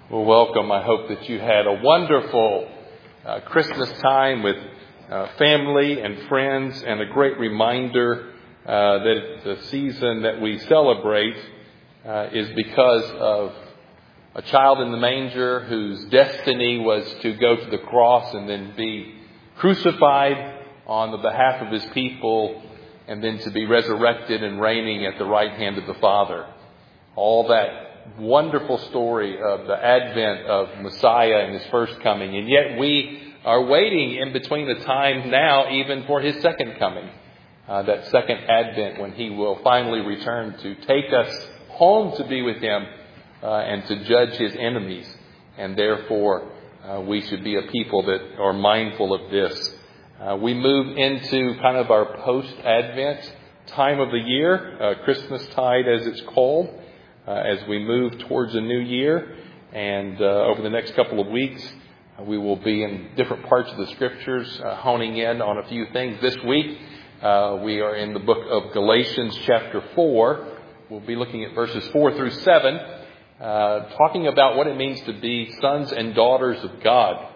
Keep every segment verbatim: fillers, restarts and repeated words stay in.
Well, welcome. I hope that you had a wonderful uh, Christmas time with uh, family and friends, and a great reminder uh, that the season that we celebrate uh, is because of a child in the manger whose destiny was to go to the cross and then be crucified on the behalf of his people, and then to be resurrected and reigning at the right hand of the Father. All that wonderful story of the advent of Messiah and his first coming. And yet we are waiting in between the time now even for his second coming. Uh, that second advent when he will finally return to take us home to be with him uh, and to judge his enemies. And therefore uh, we should be a people that are mindful of this. Uh, we move into kind of our post-Advent time of the year, uh, Christmastide as it's called. Uh, as we move towards a new year, and uh, over the next couple of weeks, uh, we will be in different parts of the Scriptures, uh, honing in on a few things. This week, uh, we are in the book of Galatians chapter four. We'll be looking at verses four through seven, uh, talking about what it means to be sons and daughters of God.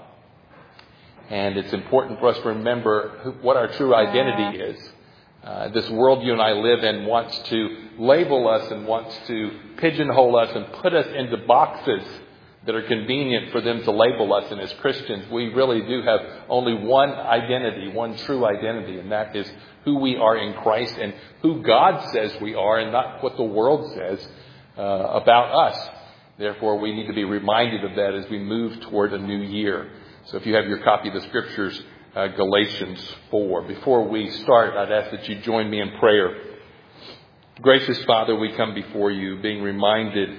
And it's important for us to remember who, what our true identity is. Uh, this world you and I live in wants to label us and wants to pigeonhole us and put us into boxes that are convenient for them to label us. And as Christians, we really do have only one identity, one true identity, and that is who we are in Christ and who God says we are, and not what the world says uh, about us. Therefore, we need to be reminded of that as we move toward a new year. So if you have your copy of the Scriptures, Uh, Galatians four. Before we start, I'd ask that you join me in prayer. Gracious Father, we come before you being reminded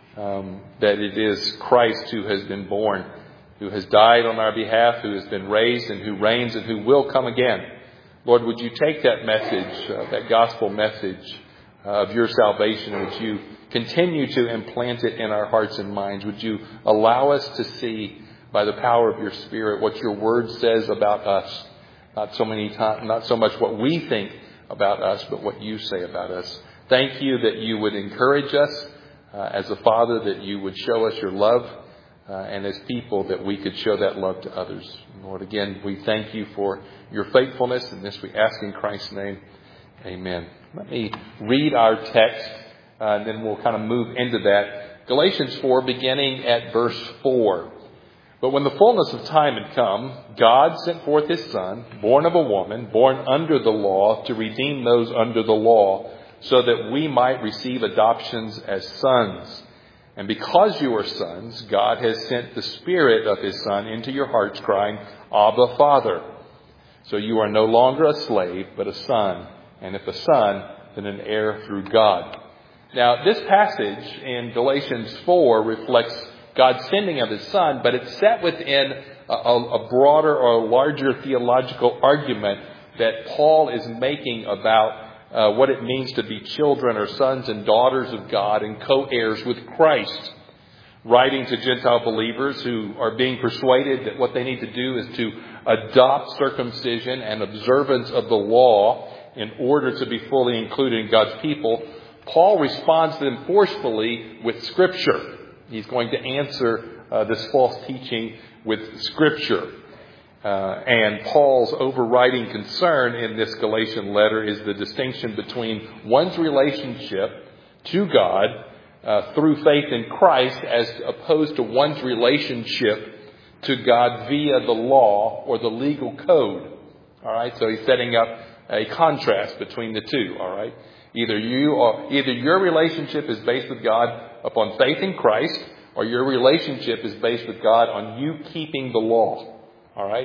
um, that it is Christ who has been born, who has died on our behalf, who has been raised, and who reigns and who will come again. Lord, would you take that message, uh, that gospel message uh, of your salvation, would you continue to implant it in our hearts and minds? Would you allow us to see by the power of your Spirit what your word says about us, not so many times, not so much what we think about us, but what you say about us. Thank you that you would encourage us uh, as a father, that you would show us your love, uh, and as people that we could show that love to others. Lord, again, we thank you for your faithfulness, and this we ask in Christ's name. Amen. Let me read our text, uh, and then we'll kind of move into that. Galatians four, beginning at verse four. But when the fullness of time had come, God sent forth his Son, born of a woman, born under the law, to redeem those under the law, so that we might receive adoptions as sons. And because you are sons, God has sent the Spirit of his Son into your hearts, crying, Abba, Father. So you are no longer a slave, but a son. And if a son, then an heir through God. Now, this passage in Galatians four reflects God's sending of his Son, but it's set within a, a broader or a larger theological argument that Paul is making about uh, what it means to be children or sons and daughters of God and co-heirs with Christ. Writing to Gentile believers who are being persuaded that what they need to do is to adopt circumcision and observance of the law in order to be fully included in God's people, Paul responds to them forcefully with Scripture. He's going to answer uh, this false teaching with Scripture. Uh, and Paul's overriding concern in this Galatian letter is the distinction between one's relationship to God uh, through faith in Christ as opposed to one's relationship to God via the law or the legal code. All right, so he's setting up a contrast between the two. All right, either you or either your relationship is based with God upon faith in Christ, or your relationship is based with God on you keeping the law. All right?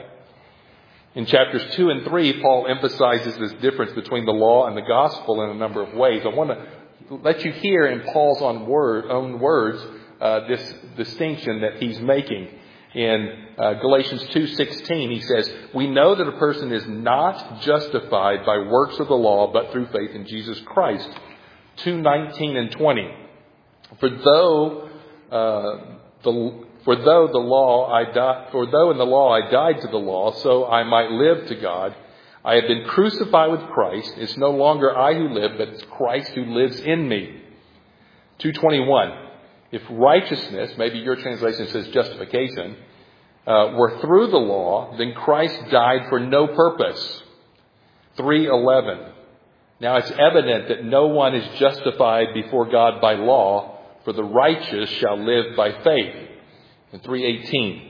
In chapters two and three, Paul emphasizes this difference between the law and the gospel in a number of ways. I want to let you hear in Paul's own, word, own words uh, this distinction that he's making. In uh, Galatians two sixteen, he says, we know that a person is not justified by works of the law, but through faith in Jesus Christ. two nineteen and twenty. For though uh, the for though the law I di- for though in the law I died to the law, so I might live to God, I have been crucified with Christ. It's no longer I who live, but it's Christ who lives in me. two twenty-one. If righteousness, maybe your translation says justification, uh, were through the law, then Christ died for no purpose. three eleven. Now it's evident that no one is justified before God by law, for the righteous shall live by faith. In three eighteen.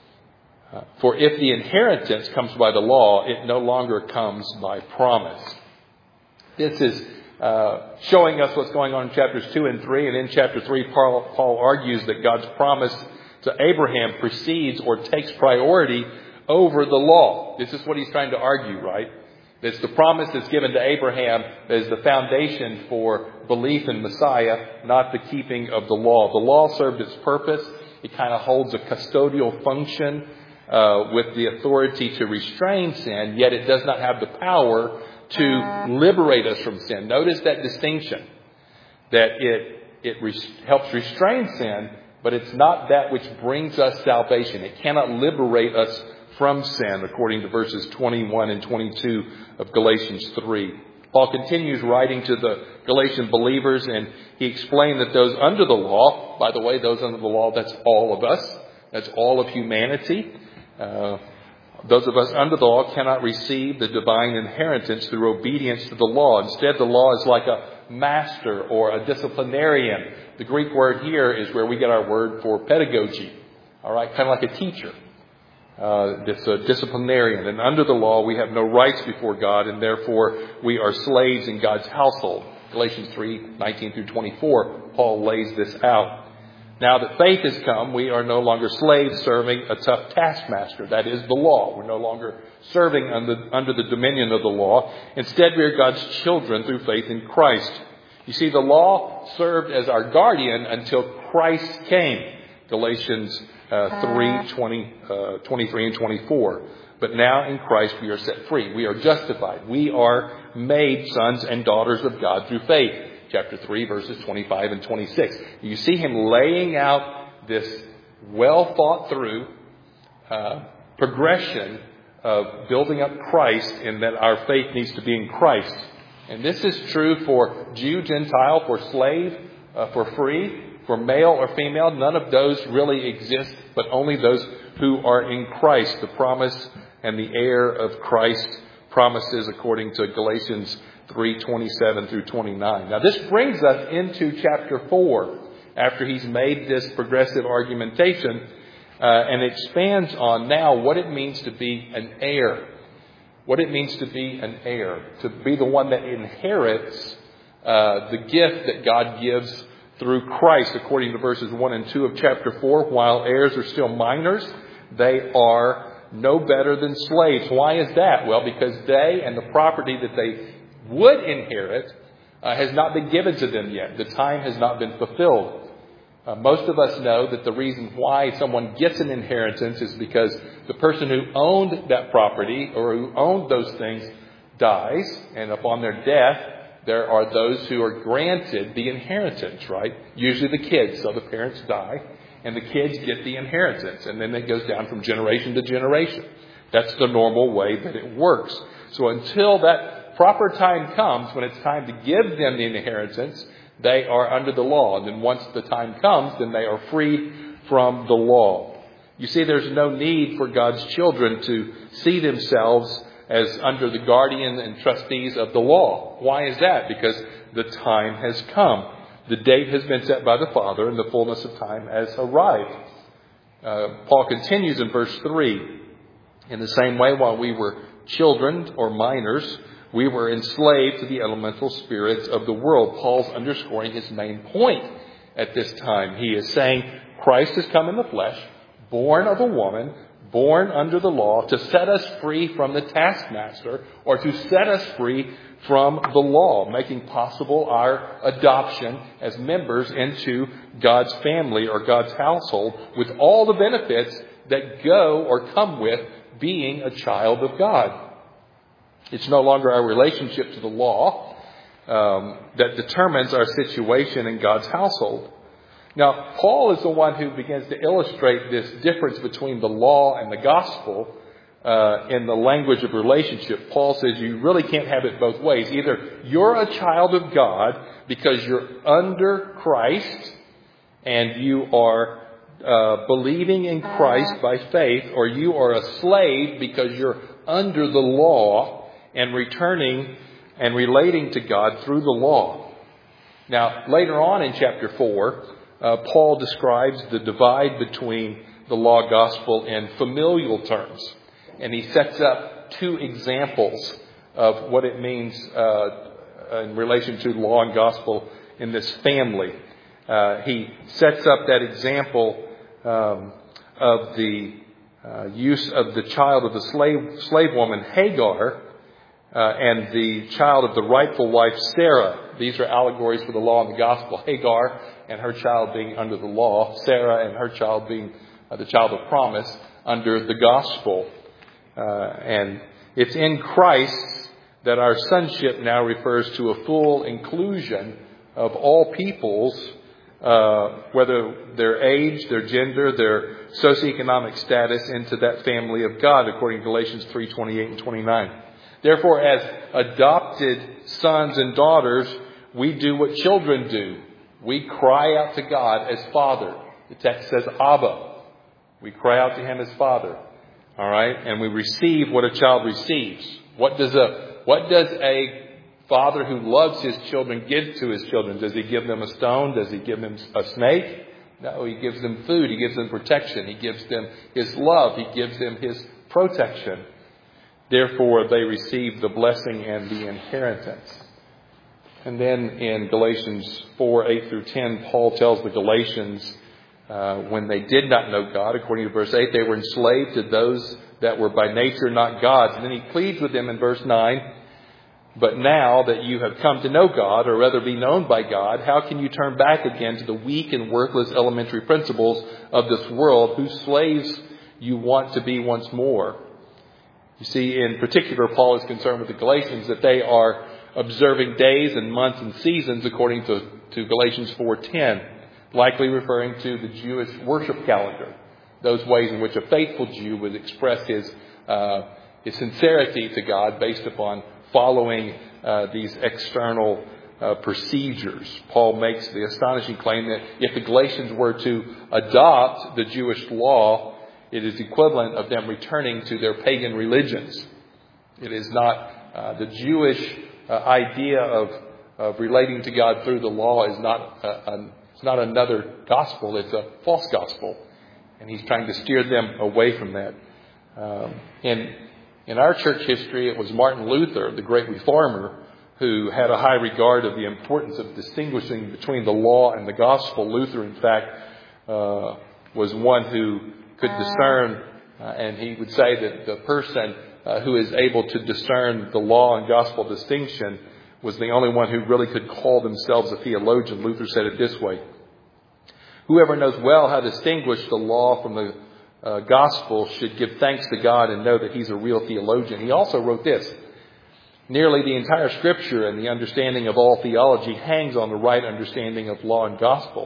Uh, for if the inheritance comes by the law, it no longer comes by promise. This is uh, showing us what's going on in chapters two and three. And in chapter three, Paul, Paul argues that God's promise to Abraham precedes or takes priority over the law. This is what he's trying to argue, right? It's the promise that's given to Abraham that is the foundation for belief in Messiah, not the keeping of the law. The law served its purpose. It kind of holds a custodial function uh, with the authority to restrain sin, yet it does not have the power to liberate us from sin. Notice that distinction, that it, it res- helps restrain sin, but it's not that which brings us salvation. It cannot liberate us from sin, according to verses twenty-one and twenty-two of Galatians three. Paul continues writing to the Galatian believers, and he explained that those under the law, by the way, those under the law, that's all of us. That's all of humanity. Uh, those of us under the law cannot receive the divine inheritance through obedience to the law. Instead, the law is like a master or a disciplinarian. The Greek word here is where we get our word for pedagogy. All right, kind of like a teacher. Uh, it's a disciplinarian. And under the law, we have no rights before God, and therefore we are slaves in God's household. Galatians three nineteen through twenty-four, Paul lays this out. Now that faith has come, we are no longer slaves serving a tough taskmaster. That is the law. We're no longer serving under, under the dominion of the law. Instead, we are God's children through faith in Christ. You see, the law served as our guardian until Christ came. Galatians uh, three, twenty, uh, twenty-three and twenty-four. But now in Christ we are set free. We are justified. We are made sons and daughters of God through faith. Chapter three, verses twenty-five and twenty-six. You see him laying out this well thought through uh, progression of building up Christ, in that our faith needs to be in Christ. And this is true for Jew, Gentile, for slave, uh, for free, for male or female. None of those really exist, but only those who are in Christ. The promise and the heir of Christ promises, according to Galatians three twenty-seven through twenty-nine. Now this brings us into chapter four, after he's made this progressive argumentation, uh, and expands on now what it means to be an heir. What it means to be an heir, to be the one that inherits uh, the gift that God gives through Christ, according to verses one and two of chapter four. While heirs are still minors, they are no better than slaves. Why is that? Well, because they and the property that they would inherit uh, has not been given to them yet. The time has not been fulfilled. Uh, most of us know that the reason why someone gets an inheritance is because the person who owned that property or who owned those things dies, and upon their death, there are those who are granted the inheritance, right? Usually the kids. So the parents die, and the kids get the inheritance, and then it goes down from generation to generation. That's the normal way that it works. So until that proper time comes, when it's time to give them the inheritance, they are under the law. And then once the time comes, then they are freed from the law. You see, there's no need for God's children to see themselves as under the guardian and trustees of the law. Why is that? Because the time has come. The date has been set by the Father, and the fullness of time has arrived. Uh, Paul continues in verse three. In the same way, while we were children or minors, we were enslaved to the elemental spirits of the world. Paul's underscoring his main point at this time. He is saying Christ has come in the flesh, born of a woman, born under the law, to set us free from the taskmaster, or to set us free from the law, making possible our adoption as members into God's family or God's household, with all the benefits that go or come with being a child of God. It's no longer our relationship to the law um, that determines our situation in God's household. Now, Paul is the one who begins to illustrate this difference between the law and the gospel uh, in the language of relationship. Paul says you really can't have it both ways. Either you're a child of God because you're under Christ and you are uh, believing in Christ by faith, or you are a slave because you're under the law and returning and relating to God through the law. Now, later on in chapter four, uh, Paul describes the divide between the law gospel in familial terms. And he sets up two examples of what it means uh, in relation to law and gospel in this family. Uh, he sets up that example um, of the uh, use of the child of the slave slave woman Hagar uh, and the child of the rightful wife Sarah. These are allegories for the law and the gospel. Hagar and her child being under the law, Sarah and her child being uh, the child of promise under the gospel. Uh, and it's in Christ that our sonship now refers to a full inclusion of all peoples, uh, whether their age, their gender, their socioeconomic status, into that family of God, according to Galatians three twenty-eight and twenty-nine. Therefore, as adopted sons and daughters, we do what children do. We cry out to God as Father. The text says Abba. We cry out to Him as Father. All right, and we receive what a child receives. What does a what does a father who loves his children give to his children? Does he give them a stone? Does he give them a snake? No, he gives them food. He gives them protection. He gives them his love. He gives them his protection. Therefore, they receive the blessing and the inheritance. And then in Galatians four, eight through ten, Paul tells the Galatians, Uh, when they did not know God, according to verse eight, they were enslaved to those that were by nature not God's. And then he pleads with them in verse nine, but now that you have come to know God, or rather be known by God, how can you turn back again to the weak and worthless elementary principles of this world, whose slaves you want to be once more? You see, in particular, Paul is concerned with the Galatians that they are observing days and months and seasons according to, to Galatians four ten. Likely referring to the Jewish worship calendar, those ways in which a faithful Jew would express his uh, his sincerity to God based upon following uh, these external uh, procedures. Paul makes the astonishing claim that if the Galatians were to adopt the Jewish law, it is equivalent of them returning to their pagan religions. It is not uh, the Jewish uh, idea of, of relating to God through the law is not a, a It's not another gospel, it's a false gospel. And he's trying to steer them away from that. Um, in, in our church history, it was Martin Luther, the great reformer, who had a high regard of the importance of distinguishing between the law and the gospel. Luther, in fact, uh, was one who could discern, uh, and he would say that the person uh, who is able to discern the law and gospel distinction was the only one who really could call themselves a theologian. Luther said it this way: whoever knows well how to distinguish the law from the uh, gospel should give thanks to God and know that he's a real theologian. He also wrote this: nearly the entire scripture and the understanding of all theology hangs on the right understanding of law and gospel.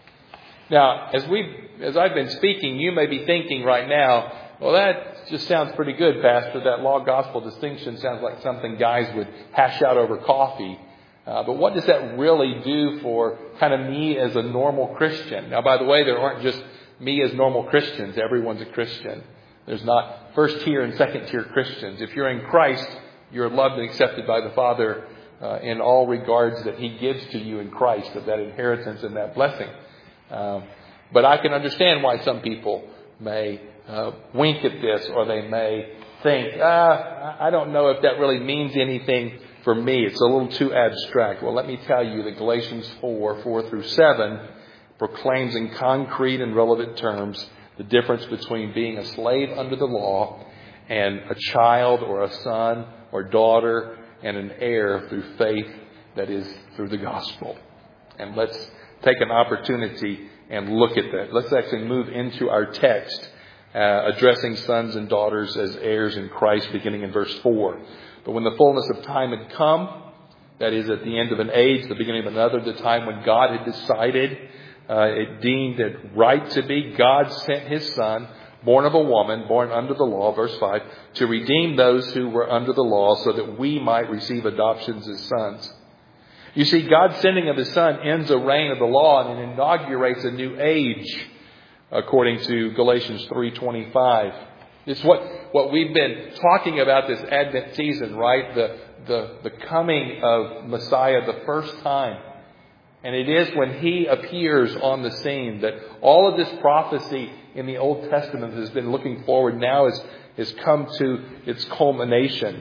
Now, as we, as I've been speaking, you may be thinking right now, well, that just sounds pretty good, Pastor. That law-gospel distinction sounds like something guys would hash out over coffee. Uh, but what does that really do for kind of me as a normal Christian? Now, by the way, there aren't just me as normal Christians. Everyone's a Christian. There's not first-tier and second-tier Christians. If you're in Christ, you're loved and accepted by the Father uh, in all regards that He gives to you in Christ, of that inheritance and that blessing. Um, but I can understand why some people may Uh, wink at this, or they may think, ah, I don't know if that really means anything for me. It's a little too abstract. Well, let me tell you that Galatians four, four through seven proclaims in concrete and relevant terms the difference between being a slave under the law and a child or a son or daughter and an heir through faith, that is, through the gospel. And let's take an opportunity and look at that. Let's actually move into our text, Uh, addressing sons and daughters as heirs in Christ, beginning in verse four. But when the fullness of time had come, that is, at the end of an age, the beginning of another, the time when God had decided, uh, it deemed it right to be, God sent His Son, born of a woman, born under the law, verse five, to redeem those who were under the law, so that we might receive adoptions as sons. You see, God's sending of His Son ends a reign of the law and inaugurates a new age, according to Galatians three twenty-five. It's what, what we've been talking about this Advent season, right? The, the, the coming of Messiah the first time. And it is when He appears on the scene that all of this prophecy in the Old Testament has been looking forward now has, has come to its culmination.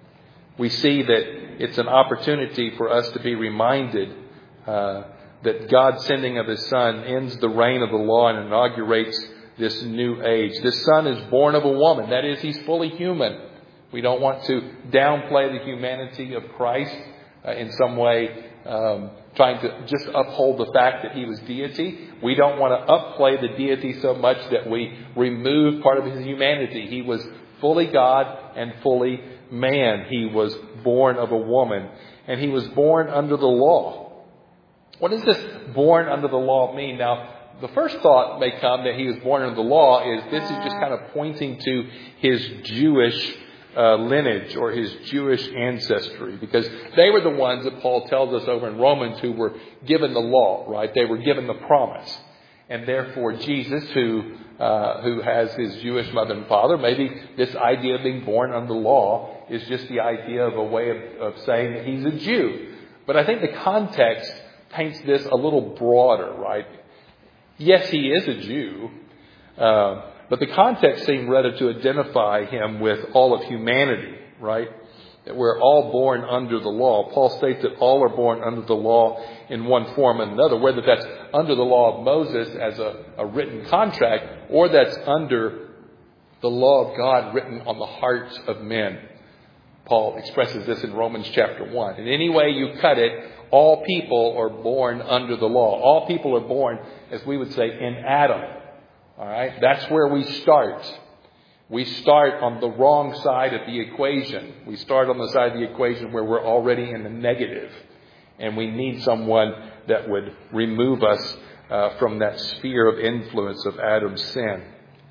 We see that it's an opportunity for us to be reminded uh, that God's sending of His Son ends the reign of the law and inaugurates this new age. This Son is born of a woman. That is, He's fully human. We don't want to downplay the humanity of Christ uh, in some way, um, trying to just uphold the fact that He was deity. We don't want to upplay the deity so much that we remove part of His humanity. He was fully God and fully man. He was born of a woman, and He was born under the law. What does this born under the law mean? Now, the first thought may come that He was born under the law is this is just kind of pointing to His Jewish uh, lineage or His Jewish ancestry, because they were the ones that Paul tells us over in Romans who were given the law, right? They were given the promise. And therefore Jesus, who uh, who has His Jewish mother and father, maybe this idea of being born under the law is just the idea of a way of, of saying that he's a Jew. But I think the context paints this a little broader, right? Yes, he is a Jew, uh, but the context seemed rather to identify him with all of humanity, right? That we're all born under the law. Paul states that all are born under the law in one form or another, whether that's under the law of Moses as a, a written contract, or that's under the law of God written on the hearts of men. Paul expresses this in Romans chapter one. In any way you cut it, all people are born under the law. All people are born, as we would say, in Adam. All right? That's where we start. We start on the wrong side of the equation. We start on the side of the equation where we're already in the negative. And we need someone that would remove us uh, from that sphere of influence of Adam's sin.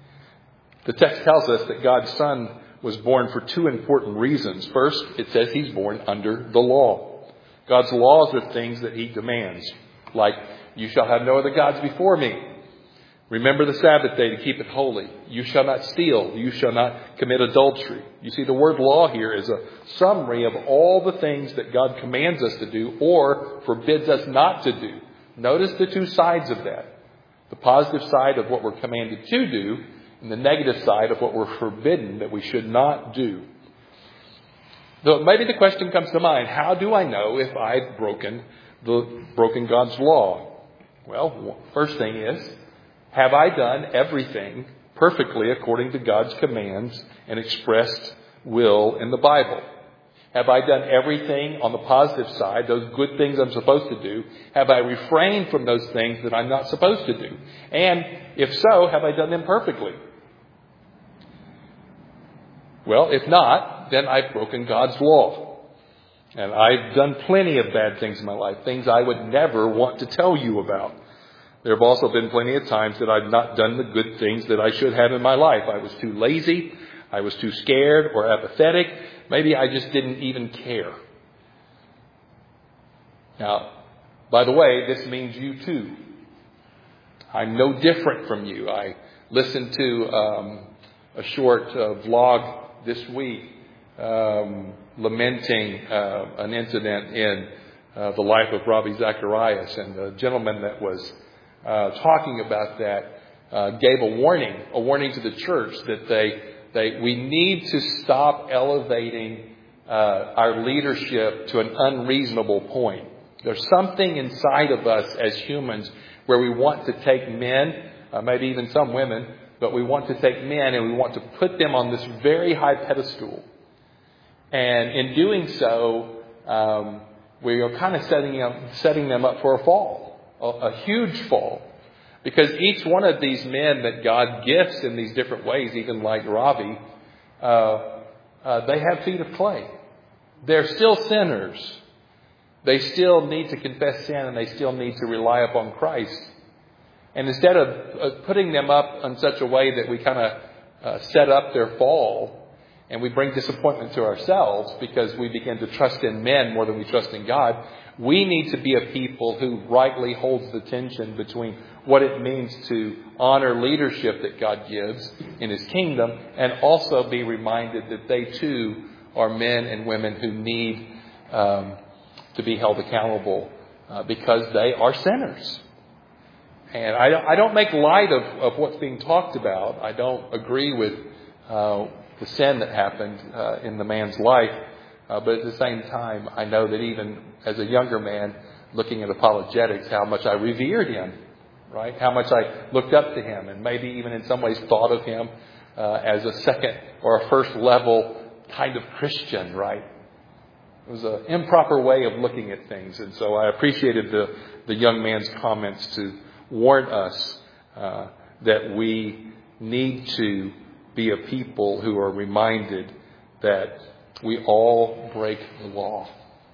The text tells us that God's Son was born for two important reasons. First, it says He's born under the law. God's laws are things that He demands, like, you shall have no other gods before me. Remember the Sabbath day to keep it holy. You shall not steal. You shall not commit adultery. You see, the word law here is a summary of all the things that God commands us to do or forbids us not to do. Notice the two sides of that. The positive side of what we're commanded to do and the negative side of what we're forbidden that we should not do. Though maybe the question comes to mind, how do I know if I've broken the broken God's law? Well, first thing is, have I done everything perfectly according to God's commands and expressed will in the Bible? Have I done everything on the positive side, those good things I'm supposed to do? Have I refrained from those things that I'm not supposed to do? And if so, have I done them perfectly? Well, if not, then I've broken God's law. And I've done plenty of bad things in my life, things I would never want to tell you about. There have also been plenty of times that I've not done the good things that I should have in my life. I was too lazy, I was too scared or apathetic. Maybe I just didn't even care. Now, by the way, this means you too. I'm no different from you. I listened to um, a short uh, vlog this week um, lamenting uh, an incident in uh, the life of Ravi Zacharias, and the gentleman that was uh, talking about that uh, gave a warning, a warning to the church that they, they we need to stop elevating uh, our leadership to an unreasonable point. There's something inside of us as humans where we want to take men, uh, maybe even some women, but we want to take men and we want to put them on this very high pedestal. And in doing so, um, we are kind of setting them, setting them up for a fall, a, a huge fall. Because each one of these men that God gifts in these different ways, even like Ravi, uh, uh, they have feet of clay. They're still sinners. They still need to confess sin and they still need to rely upon Christ. And instead of putting them up in such a way that we kind of uh, set up their fall and we bring disappointment to ourselves because we begin to trust in men more than we trust in God, We need to be a people who rightly holds the tension between what it means to honor leadership that God gives in His kingdom, and also be reminded that they too are men and women who need um, to be held accountable uh, because they are sinners. And I don't, I don't make light of, of what's being talked about. I don't agree with uh, the sin that happened uh, in the man's life. Uh, but at the same time, I know that even as a younger man, looking at apologetics, how much I revered him, right? How much I looked up to him, and maybe even in some ways thought of him uh, as a second or a first level kind of Christian, right? It was an improper way of looking at things. And so I appreciated the, the young man's comments to warn us uh, that we need to be a people who are reminded that we all break the law.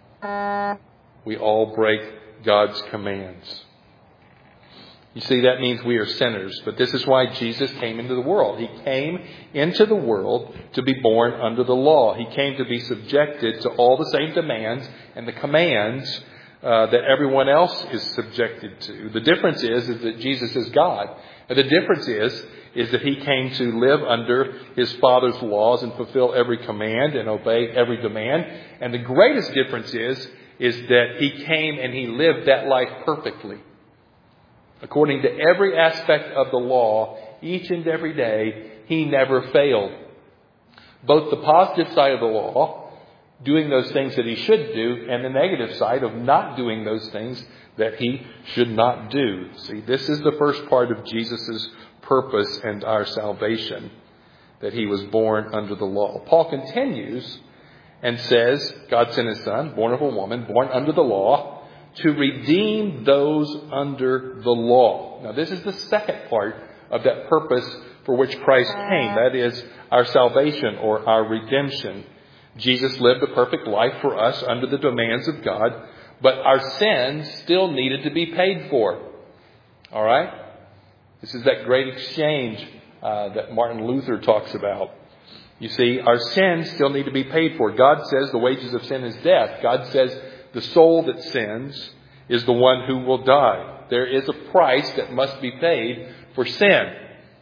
We all break God's commands. You see, that means we are sinners. But this is why Jesus came into the world. He came into the world to be born under the law. He came to be subjected to all the same demands and the commands uh, that everyone else is subjected to. The difference is, is that Jesus is God. And the difference is, is that He came to live under His Father's laws and fulfill every command and obey every demand. And the greatest difference is, is that He came and He lived that life perfectly. According to every aspect of the law, each and every day, He never failed. Both the positive side of the law, doing those things that He should do, and the negative side of not doing those things that He should not do. See, this is the first part of Jesus' purpose and our salvation, that He was born under the law. Paul continues and says, God sent His Son, born of a woman, born under the law, to redeem those under the law. Now, this is the second part of that purpose for which Christ came. That is our salvation or our redemption. Jesus lived a perfect life for us under the demands of God, but our sins still needed to be paid for. All right? This is that great exchange uh, that Martin Luther talks about. You see, our sins still need to be paid for. God says the wages of sin is death. God says the soul that sins is the one who will die. There is a price that must be paid for sin.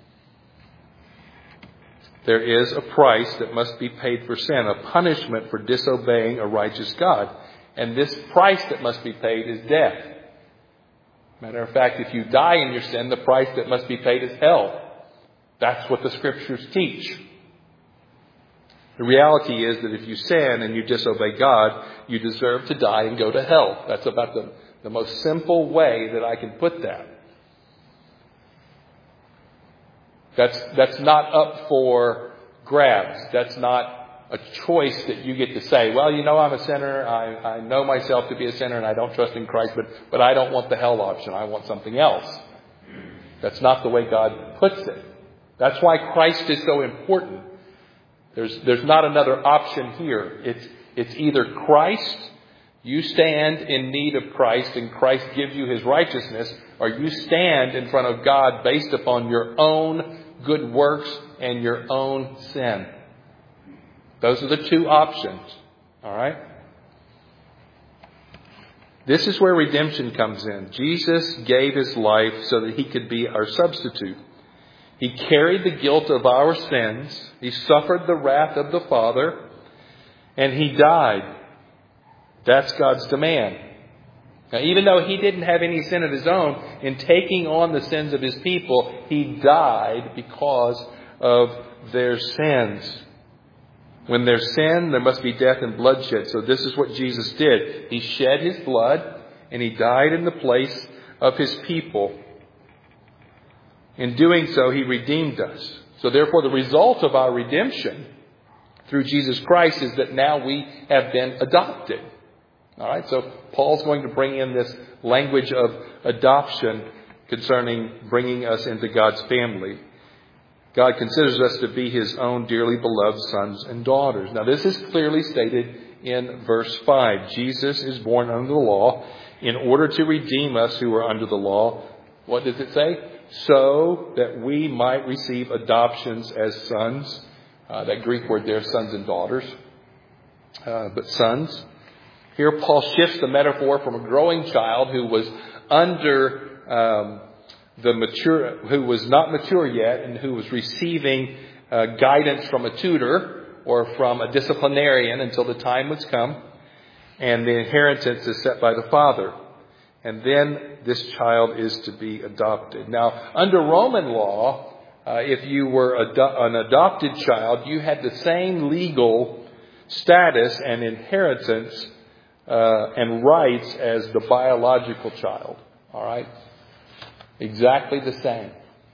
There is a price that must be paid for sin, a punishment for disobeying a righteous God. And this price that must be paid is death. Matter of fact, if you die in your sin, the price that must be paid is hell. That's what the Scriptures teach. The reality is that if you sin and you disobey God, you deserve to die and go to hell. That's about the, the most simple way that I can put that. That's, that's not up for grabs. That's not a choice that you get to say, well, you know, I'm a sinner. I, I know myself to be a sinner and I don't trust in Christ, but, but I don't want the hell option. I want something else. That's not the way God puts it. That's why Christ is so important. There's, there's not another option here. It's, it's either Christ, you stand in need of Christ and Christ gives you His righteousness, or you stand in front of God based upon your own good works and your own sin. Those are the two options. All right? This is where redemption comes in. Jesus gave His life so that He could be our substitute. He carried the guilt of our sins. He suffered the wrath of the Father. And He died. That's God's demand. Now, even though He didn't have any sin of His own, in taking on the sins of His people, He died because of their sins. When there's sin, there must be death and bloodshed. So this is what Jesus did. He shed His blood and He died in the place of His people. In doing so, He redeemed us. So therefore, the result of our redemption through Jesus Christ is that now we have been adopted. All right, so Paul's going to bring in this language of adoption concerning bringing us into God's family. God considers us to be His own dearly beloved sons and daughters. Now, this is clearly stated in verse five. Jesus is born under the law in order to redeem us who are under the law. What does it say? So that we might receive adoptions as sons. Uh, that Greek word there, sons and daughters. Uh, but sons. Here Paul shifts the metaphor from a growing child who was under um, the mature, who was not mature yet and who was receiving uh, guidance from a tutor or from a disciplinarian until the time was come, and the inheritance is set by the father. And then this child is to be adopted. Now, under Roman law, uh, if you were ado- an adopted child, you had the same legal status and inheritance uh, and rights as the biological child. All right? Exactly the same.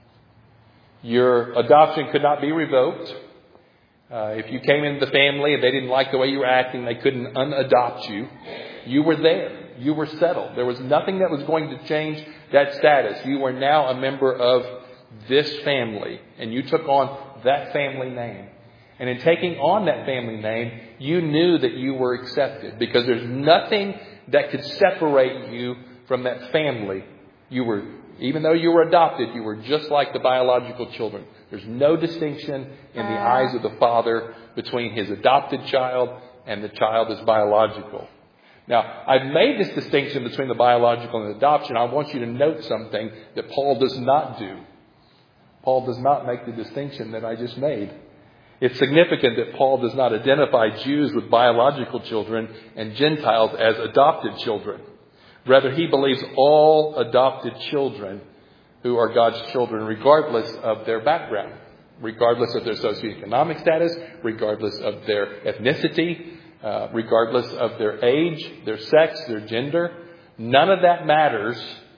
Your adoption could not be revoked. Uh, if you came into the family and they didn't like the way you were acting, they couldn't unadopt you. You were there. You were settled. There was nothing that was going to change that status. You were now a member of this family, and you took on that family name. And in taking on that family name, you knew that you were accepted, because there's nothing that could separate you from that family. You were, even though you were adopted, you were just like the biological children. There's no distinction in the eyes of the father between his adopted child and the child that's biological. Now, I've made this distinction between the biological and adoption. I want you to note something that Paul does not do. Paul does not make the distinction that I just made. It's significant that Paul does not identify Jews with biological children and Gentiles as adopted children. Rather, he believes all adopted children who are God's children, regardless of their background, regardless of their socioeconomic status, regardless of their ethnicity, Uh, regardless of their age, their sex, their gender. None of that matters.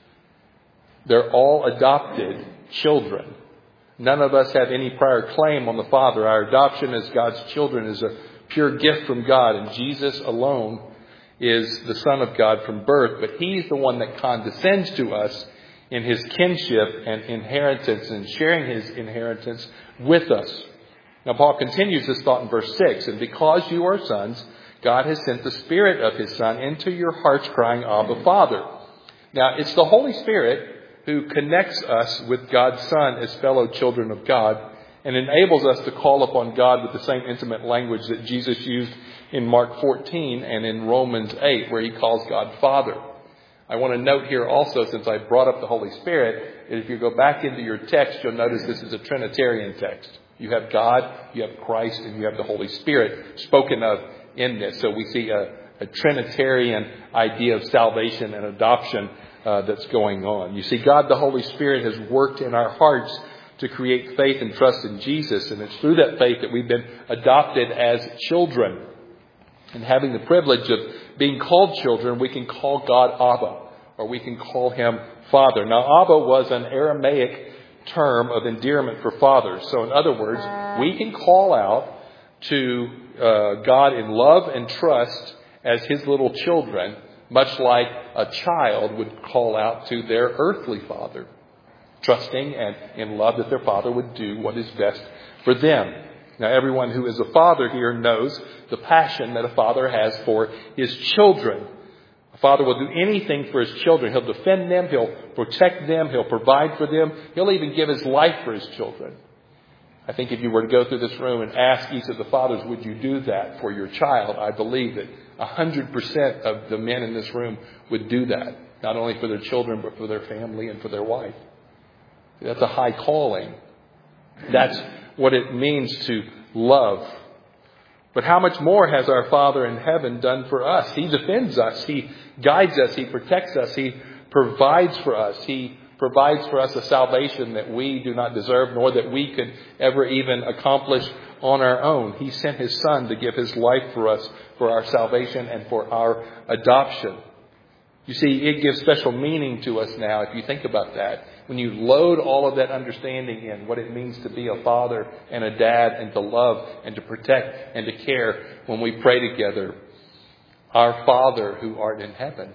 They're all adopted children. None of us have any prior claim on the Father. Our adoption as God's children is a pure gift from God, and Jesus alone is the Son of God from birth. But He's the one that condescends to us in His kinship and inheritance, and sharing His inheritance with us. Now, Paul continues this thought in verse six. And because you are sons, God has sent the Spirit of His Son into your hearts, crying, Abba, Father. Now, it's the Holy Spirit who connects us with God's Son as fellow children of God and enables us to call upon God with the same intimate language that Jesus used in Mark fourteen and in Romans eight, where He calls God Father. I want to note here also, since I brought up the Holy Spirit, if you go back into your text, you'll notice this is a Trinitarian text. You have God, you have Christ, and you have the Holy Spirit spoken of in this. So we see a, a Trinitarian idea of salvation and adoption uh, that's going on. You see, God the Holy Spirit has worked in our hearts to create faith and trust in Jesus. And it's through that faith that we've been adopted as children. And having the privilege of being called children, we can call God Abba, or we can call Him Father. Now, Abba was an Aramaic term of endearment for fathers. So in other words, we can call out to uh, God in love and trust as His little children, much like a child would call out to their earthly father, trusting and in love that their father would do what is best for them. Now, everyone who is a father here knows the passion that a father has for his children. A father will do anything for his children. He'll defend them. He'll protect them. He'll provide for them. He'll even give his life for his children. I think if you were to go through this room and ask each of the fathers, would you do that for your child? I believe that one hundred percent of the men in this room would do that. Not only for their children, but for their family and for their wife. That's a high calling. That's what it means to love. But how much more has our Father in heaven done for us? He defends us. He guides us. He protects us. He provides for us. He provides for us a salvation that we do not deserve, nor that we could ever even accomplish on our own. He sent His Son to give His life for us, for our salvation and for our adoption. You see, it gives special meaning to us now if you think about that. When you load all of that understanding in, what it means to be a father and a dad and to love and to protect and to care when we pray together, our Father who art in heaven.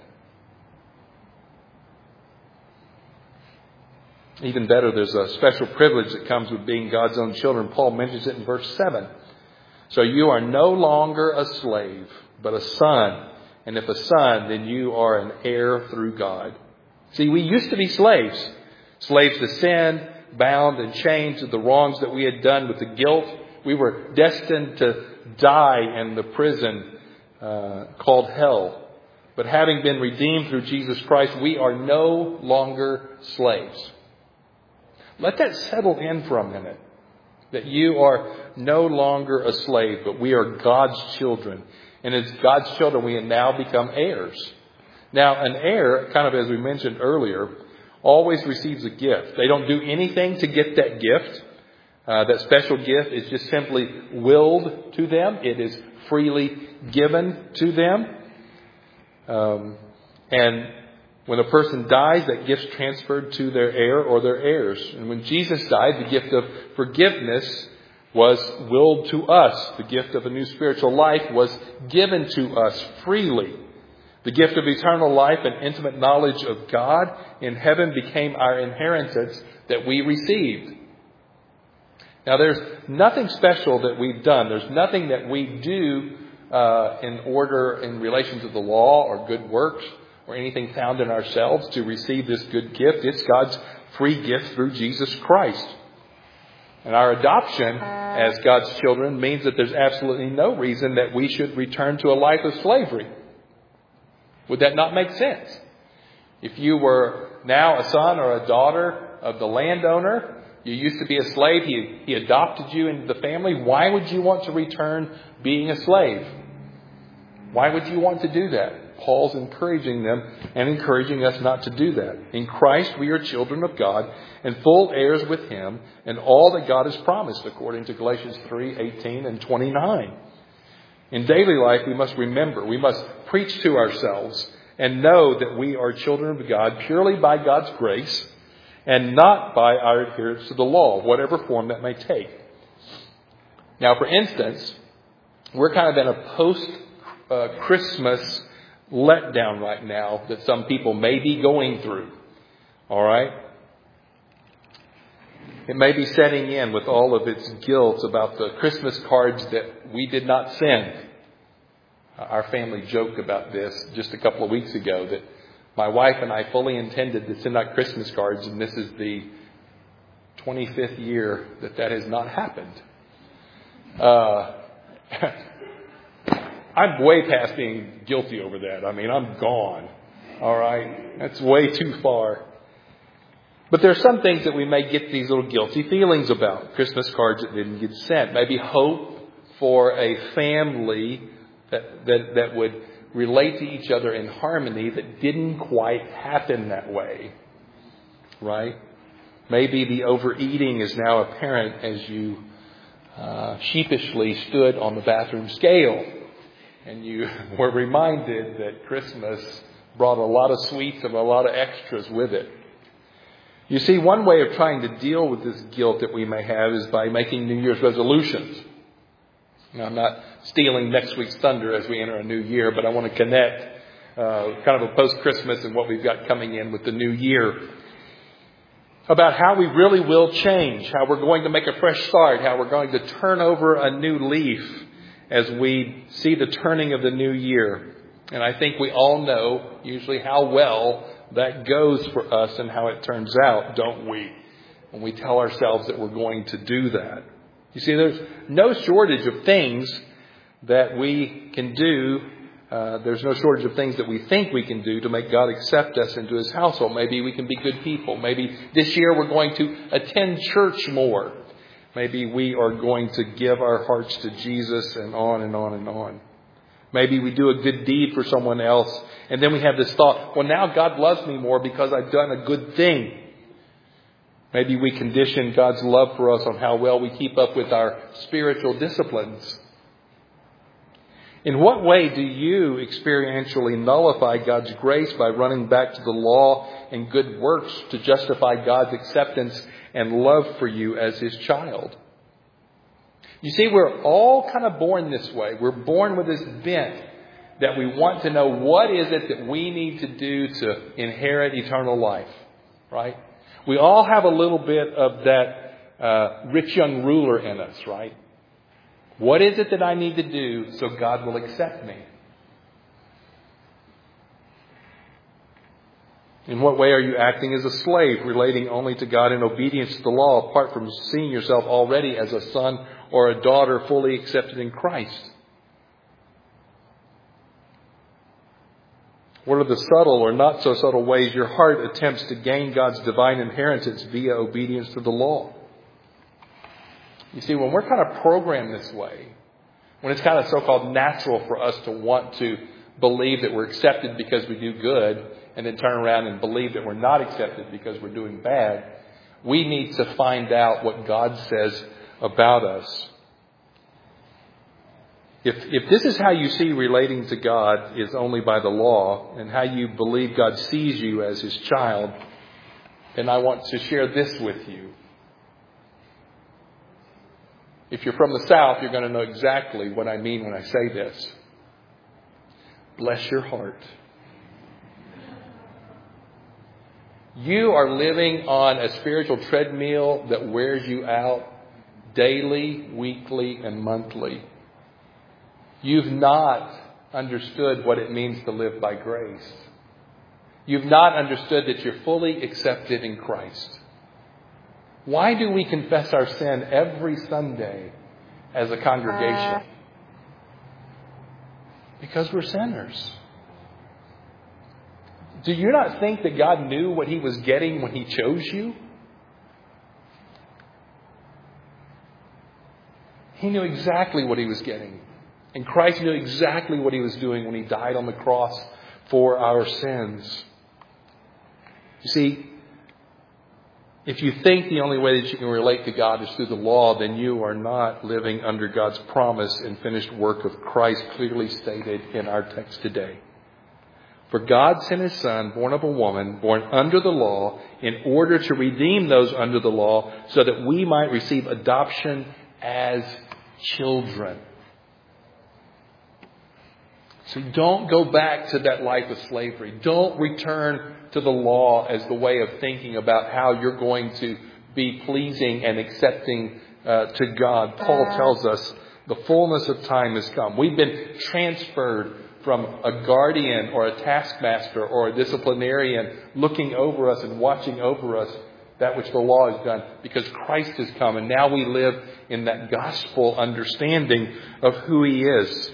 Even better, there's a special privilege that comes with being God's own children. Paul mentions it in verse seven. So you are no longer a slave, but a son. And if a son, then you are an heir through God. See, we used to be slaves. Slaves to sin, bound and chained to the wrongs that we had done with the guilt. We were destined to die in the prison uh, uh, called hell. But having been redeemed through Jesus Christ, we are no longer slaves. Let that settle in for a minute. That you are no longer a slave, but we are God's children. And as God's children, we have now become heirs. Now, an heir, kind of as we mentioned earlier, always receives a gift. They don't do anything to get that gift. Uh, that special gift is just simply willed to them. It is freely given to them. Um, and when a person dies, that gift's transferred to their heir or their heirs. And when Jesus died, the gift of forgiveness was willed to us. The gift of a new spiritual life was given to us freely. The gift of eternal life and intimate knowledge of God in heaven became our inheritance that we received. Now, there's nothing special that we've done. There's nothing that we do uh, in order in relation to the law or good works or anything found in ourselves to receive this good gift. It's God's free gift through Jesus Christ. And our adoption as God's children means that there's absolutely no reason that we should return to a life of slavery. Would that not make sense? If you were now a son or a daughter of the landowner, you used to be a slave, he, he adopted you into the family, why would you want to return being a slave? Why would you want to do that? Paul's encouraging them and encouraging us not to do that. In Christ, we are children of God and full heirs with Him and all that God has promised, according to Galatians three eighteen and twenty-nine. In daily life, we must remember, we must preach to ourselves and know that we are children of God purely by God's grace and not by our adherence to the law, whatever form that may take. Now, for instance, we're kind of in a post-Christmas letdown right now that some people may be going through. All right? It may be setting in with all of its guilt about the Christmas cards that we did not send. Our family joked about this just a couple of weeks ago, that my wife and I fully intended to send out Christmas cards, and this is the twenty-fifth year that that has not happened. Uh, I'm way past being guilty over that. I mean, I'm gone. All right? That's way too far. But there are some things that we may get these little guilty feelings about. Christmas cards that didn't get sent. Maybe hope for a family that, that, that would relate to each other in harmony that didn't quite happen that way. Right? Maybe the overeating is now apparent as you uh, sheepishly stood on the bathroom scale and you were reminded that Christmas brought a lot of sweets and a lot of extras with it. You see, one way of trying to deal with this guilt that we may have is by making New Year's resolutions. Now, I'm not stealing next week's thunder as we enter a new year, but I want to connect uh, kind of a post-Christmas and what we've got coming in with the new year about how we really will change, how we're going to make a fresh start, how we're going to turn over a new leaf as we see the turning of the new year. And I think we all know usually how well that goes for us and how it turns out, don't we? When we tell ourselves that we're going to do that. You see, there's no shortage of things that we can do. Uh, there's no shortage of things that we think we can do to make God accept us into His household. Maybe we can be good people. Maybe this year we're going to attend church more. Maybe we are going to give our hearts to Jesus, and on and on and on. Maybe we do a good deed for someone else, and then we have this thought, well, now God loves me more because I've done a good thing. Maybe we condition God's love for us on how well we keep up with our spiritual disciplines. In what way do you experientially nullify God's grace by running back to the law and good works to justify God's acceptance and love for you as His child? You see, we're all kind of born this way. We're born with this bent that we want to know what is it that we need to do to inherit eternal life, right? We all have a little bit of that uh, rich young ruler in us, right? What is it that I need to do so God will accept me? In what way are you acting as a slave, relating only to God in obedience to the law, apart from seeing yourself already as a son or a daughter fully accepted in Christ? What are the subtle or not so subtle ways your heart attempts to gain God's divine inheritance via obedience to the law? You see, when we're kind of programmed this way, when it's kind of so-called natural for us to want to believe that we're accepted because we do good and then turn around and believe that we're not accepted because we're doing bad, we need to find out what God says about us. If, if this is how you see relating to God is only by the law and how you believe God sees you as His child, then I want to share this with you. If you're from the South, you're going to know exactly what I mean when I say this. Bless your heart. You are living on a spiritual treadmill that wears you out daily, weekly, and monthly. You've not understood what it means to live by grace. You've not understood that you're fully accepted in Christ. Why do we confess our sin every Sunday as a congregation? Because we're sinners. Do you not think that God knew what He was getting when He chose you? He knew exactly what He was getting. And Christ knew exactly what He was doing when He died on the cross for our sins. You see, if you think the only way that you can relate to God is through the law, then you are not living under God's promise and finished work of Christ clearly stated in our text today. For God sent His Son, born of a woman, born under the law, in order to redeem those under the law so that we might receive adoption as children. So don't go back to that life of slavery. Don't return to the law as the way of thinking about how you're going to be pleasing and accepting uh, to God. Paul tells us the fullness of time has come. We've been transferred from a guardian or a taskmaster or a disciplinarian looking over us and watching over us that which the law has done, because Christ has come. And now we live in that gospel understanding of who He is.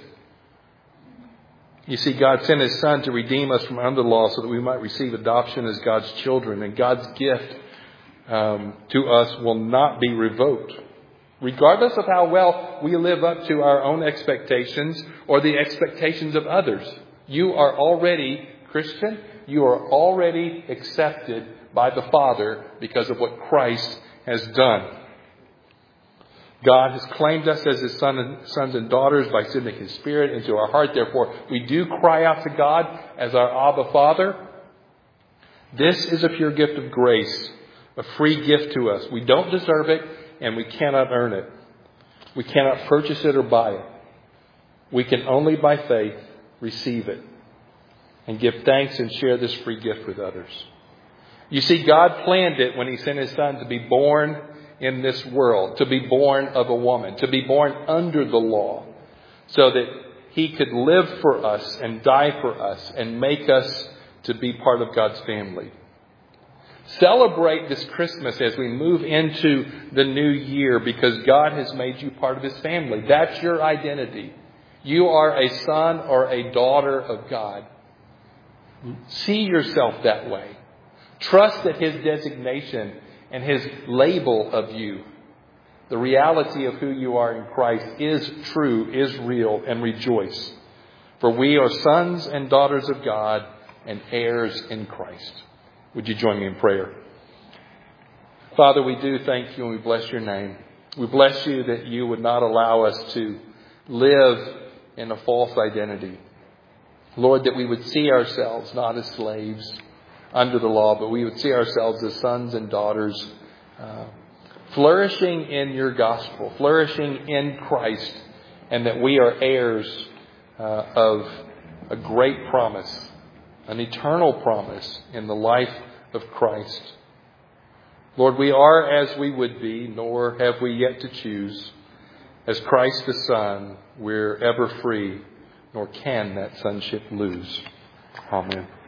You see, God sent His Son to redeem us from under the law so that we might receive adoption as God's children. And God's gift um, to us will not be revoked, regardless of how well we live up to our own expectations or the expectations of others. You are already Christian. You are already accepted by the Father because of what Christ has done. God has claimed us as His son and, sons and daughters by sending His Spirit into our heart. Therefore, we do cry out to God as our Abba Father. This is a pure gift of grace, a free gift to us. We don't deserve it, and we cannot earn it. We cannot purchase it or buy it. We can only by faith receive it and give thanks and share this free gift with others. You see, God planned it when He sent His Son to be born in this world, to be born of a woman, to be born under the law, so that He could live for us and die for us and make us to be part of God's family. Celebrate this Christmas as we move into the new year, because God has made you part of His family. That's your identity. You are a son or a daughter of God. See yourself that way. Trust that His designation and His label of you, the reality of who you are in Christ, is true, is real, and rejoice. For we are sons and daughters of God and heirs in Christ. Would you join me in prayer? Father, we do thank You and we bless Your name. We bless You that You would not allow us to live in a false identity. Lord, that we would see ourselves not as slaves under the law, but we would see ourselves as sons and daughters, uh, flourishing in Your gospel, flourishing in Christ, and that we are heirs uh, of a great promise, an eternal promise in the life of Christ. Lord, we are as we would be, nor have we yet to choose. As Christ the Son, we're ever free, nor can that sonship lose. Amen.